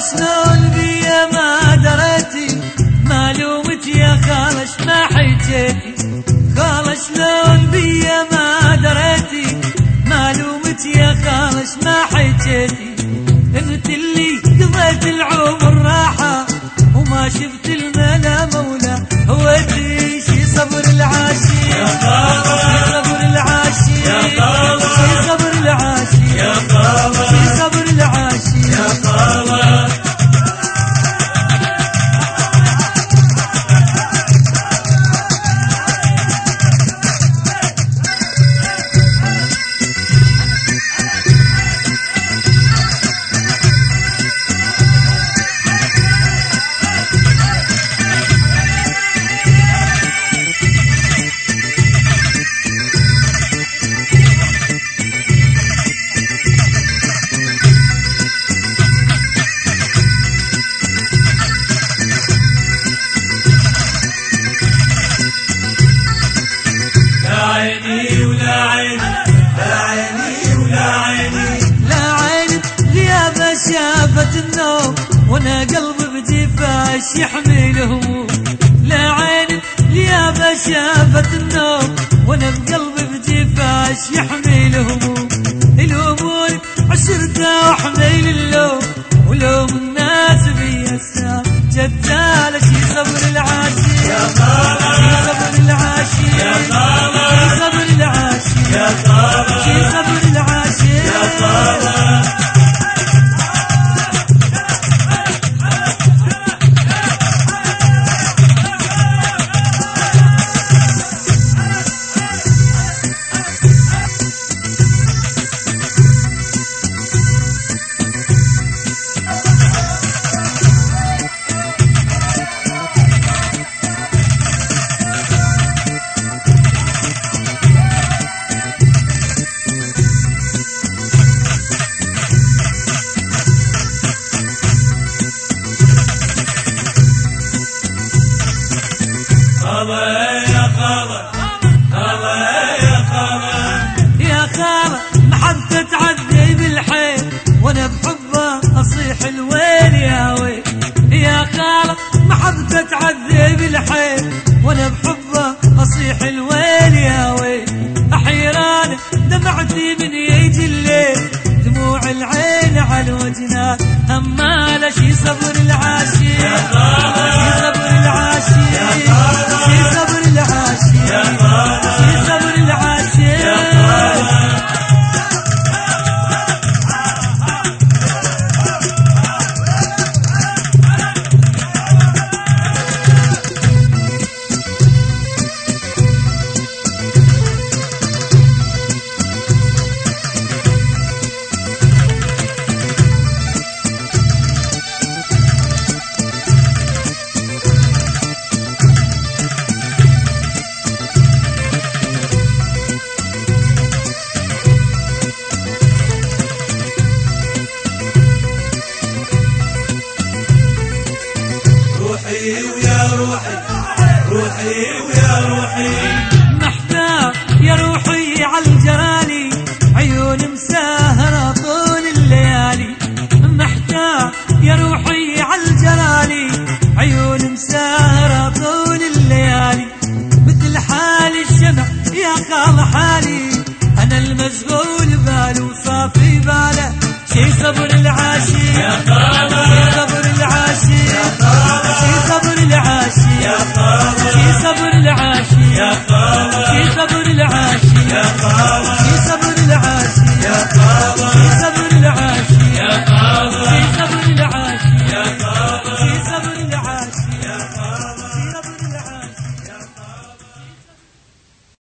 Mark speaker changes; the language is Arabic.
Speaker 1: شلون بيا ما دريتي ما لومتي يا خالش ما حيجيتي خالش شلون بيا ما دريتي ما لومتي يا خالش ما حيجيتي انت اللي قضيت العمر راحة وما شفت الملا مولا هوتي شي صبر العاشي شي صبر العاشي شي صبر العاشي شي صبر العاشي شافت النوم وانا قلبي بجفاش يحمل هموم لا عين اليابة شافت النوم وانا بقلبي بجفاش يحمل هموم الهموم عشرته وحميل اللوم ولوم الناس بيا السام جدالة شي صبر العاشي شي صبر العاشي شي صبر العاشي شي صبر العاشي يا خالة محبة تعدي بالحيل وانا بحبه اصيح الويل يا ويل يا خالة محبة تعدي بالحيل وانا بحبه اصيح الويل يا ويل احيران دمعتي من يجي الليل دموع العين على الوجنان همالة شي صبر العاشي شي صبر العاشي شي صبر العاشي شي صبر العاشي
Speaker 2: روحي ويا روحي
Speaker 1: محتاج يا روحي عالجرالي عيون مساهرة طول الليالي محتاج يا روحي عالجرالي عيون مساهرة طول الليالي مثل حال الشمع يا خال حالي أنا المشغول باله وصافي باله شي صبر العاشي